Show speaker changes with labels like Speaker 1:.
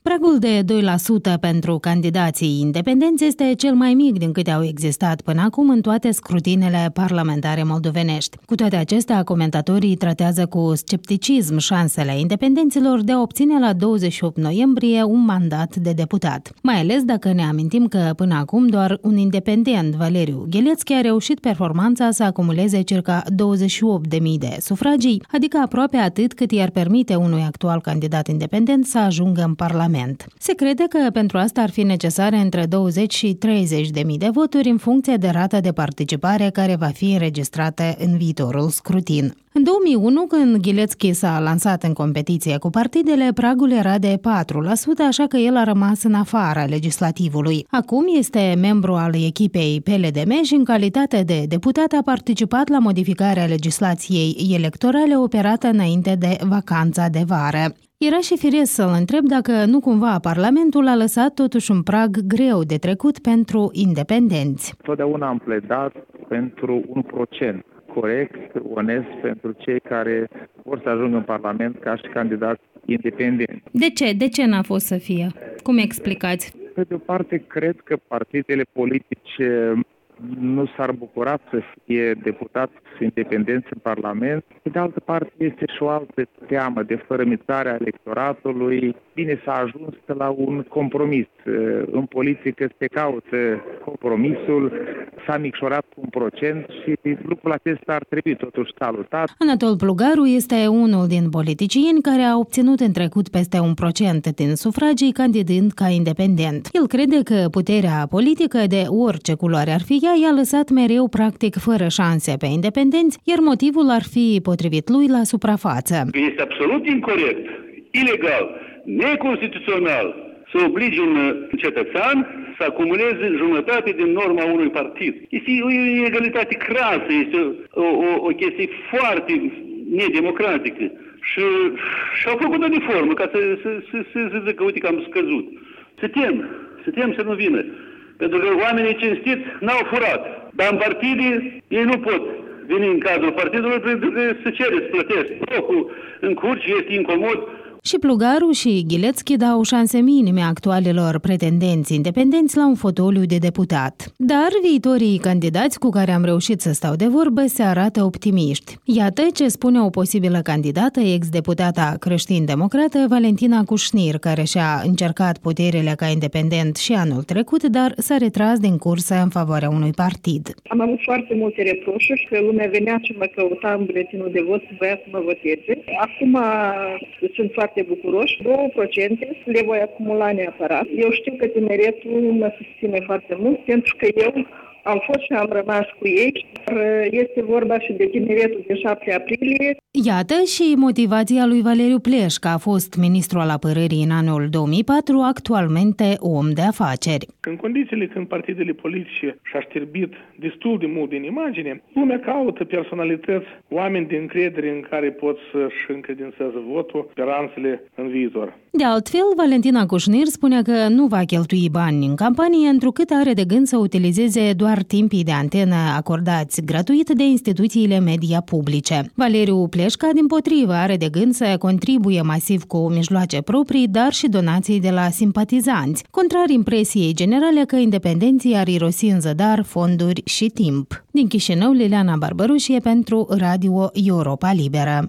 Speaker 1: Pragul de 2% pentru candidații independenți este cel mai mic din câte au existat până acum în toate scrutinele parlamentare moldovenești. Cu toate acestea, comentatorii tratează cu scepticism șansele independenților de a obține la 28 noiembrie un mandat de deputat. Mai ales dacă ne amintim că până acum doar un independent, Valeriu Gheletski, a reușit performanța să acumuleze circa 28.000 de sufragii, adică aproape atât cât i-ar permite unui actual candidat independent să ajungă în Parlament. Se crede că pentru asta ar fi necesare între 20 și 30.000 de voturi în funcție de rata de participare care va fi înregistrată în viitorul scrutin. În 2001, când Gheletski s-a lansat în competiție cu partidele, pragul era de 4%, așa că el a rămas în afara legislativului. Acum este membru al echipei PLDM și în calitate de deputat a participat la modificarea legislației electorale operată înainte de vacanța de vară. Era și firesc să-l întreb dacă nu cumva Parlamentul a lăsat totuși un prag greu de trecut pentru independenți.
Speaker 2: Totdeauna am pledat pentru 1% corect, onest pentru cei care vor să ajungă în Parlament ca și candidați independenți.
Speaker 1: De ce? De ce n-a fost să fie? Cum explicați?
Speaker 2: Pe de o parte, cred că partidele politice nu s-ar bucura să fie deputați independenți în Parlament. Pe de altă parte, este și o altă teamă de fărâmițare a electoratului. Bine, s-a ajuns la un compromis. În politică se caută compromisul, s-a micșorat cu 1% și lucrul acesta ar trebui totuși salutat.
Speaker 1: Anatol Plugaru este unul din politicieni care a obținut în trecut peste 1% din sufragii candidând ca independent. El crede că puterea politică de orice culoare ar fi ea i-a lăsat mereu practic fără șanse pe independenți, iar motivul ar fi, potrivit lui, la suprafață.
Speaker 3: Este absolut incorect, ilegal, neconstituțional să oblige un cetățean să acumuleze jumătate din norma unui partid. Este o inegalitate crasă, este o chestie foarte nedemocratică. Și au făcut-o de formă ca să zică, uite că am scăzut. Se tem să nu vină. Pentru că oamenii cinstiți n-au furat. Dar în partide ei nu pot veni în cadrul partidului pentru că se cere să plătești. Locul în curci este incomod.
Speaker 1: Și Plugaru și Gheletski dau șanse minime actualelor pretendenți independenți la un fotoliu de deputat. Dar viitorii candidați cu care am reușit să stau de vorbă se arată optimiști. Iată ce spune o posibilă candidată, ex-deputata creștin-democrată Valentina Cușnir, care și-a încercat puterile ca independent și anul trecut, dar s-a retras din cursă în favoarea unui partid.
Speaker 4: Am avut foarte multe reproșuri că lumea venea și mă căuta în buletinul de vot, voia să mă voteze. Acum sunt foarte bucuroși, 2% le voi acumula neapărat. Eu știu că tineretul mă susține foarte mult, pentru că eu am fost și am rămas cu ei. Este vorba și de tineretul de 7 aprilie.
Speaker 1: Iată și motivația lui Valeriu Pleșca, a fost ministru al apărării în anul 2004, actualmente om de afaceri.
Speaker 5: În condițiile când partidele politice și-a știrbit destul de mult din imagine, lumea caută personalități, oameni de încredere în care pot să-și încredințeze votul, speranțele în viitor.
Speaker 1: De altfel, Valentina Cușnir spune că nu va cheltui bani în campanie, întrucât are de gând să utilizeze doar timpii de antenă acordați gratuit de instituțiile media publice. Valeriu Pleșca, dimpotrivă, are de gând să contribuie masiv cu mijloace proprii, dar și donații de la simpatizanți, contrar impresiei generale că independenții ar irosi în zadar fonduri și timp. Din Chișinău, Liliana Barbarușie pentru Radio Europa Liberă.